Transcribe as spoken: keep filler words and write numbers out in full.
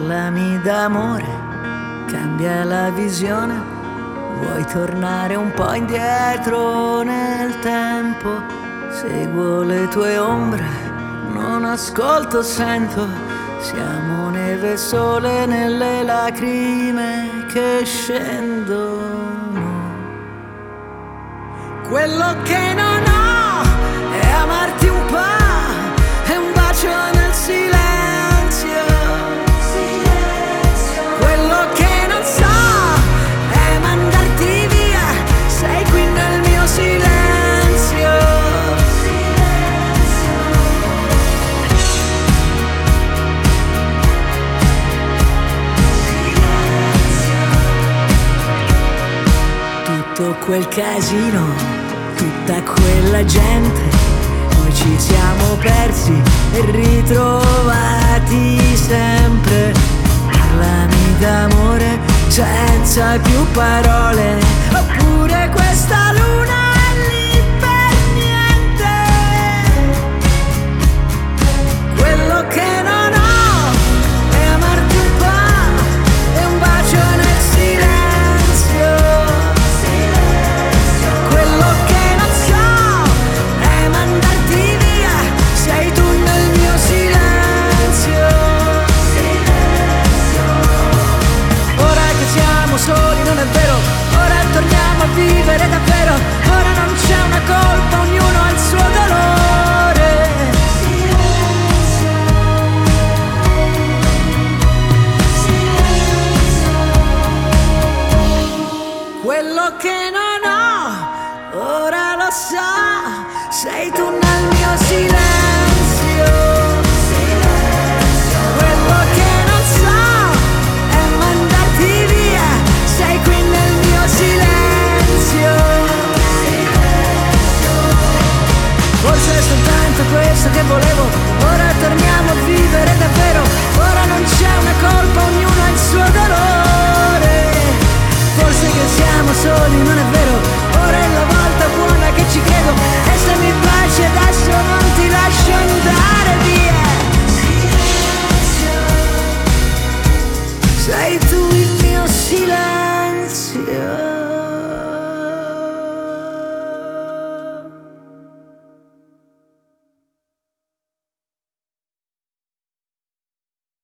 Parlami d'amore, cambia la visione. Vuoi tornare un po' indietro nel tempo? Seguo le tue ombre, non ascolto, sento. Siamo neve e sole nelle lacrime che scendono. Quello che non ho è amarti un po', è un bacio nel silenzio. Quello che non so è mandarti via, sei qui nel mio silenzio. Tutto quel casino, tutta quella gente, noi ci siamo persi e ritrovati sempre. Parlami d'amore senza più parole, oppure questa luna è lì per niente. Quello che non ho è amarti un po', è un bacio nel silenzio. Quello che non so è mandarti via, sei tu nel mio silenzio. Ora che siamo soli non è vero, ora torniamo a vivere davvero. Ora non c'è una colpa, ognuno ha il suo dolore. Quello che non ho, ora lo so, sei tu nel mio silenzio. Quello che non so è mandarti via, sei qui nel mio silenzio. Forse è soltanto questo che volevo, ora torniamo a vivere davvero. Ora non c'è una colpa, ognuno ha il suo dolore. Forse che siamo soli non è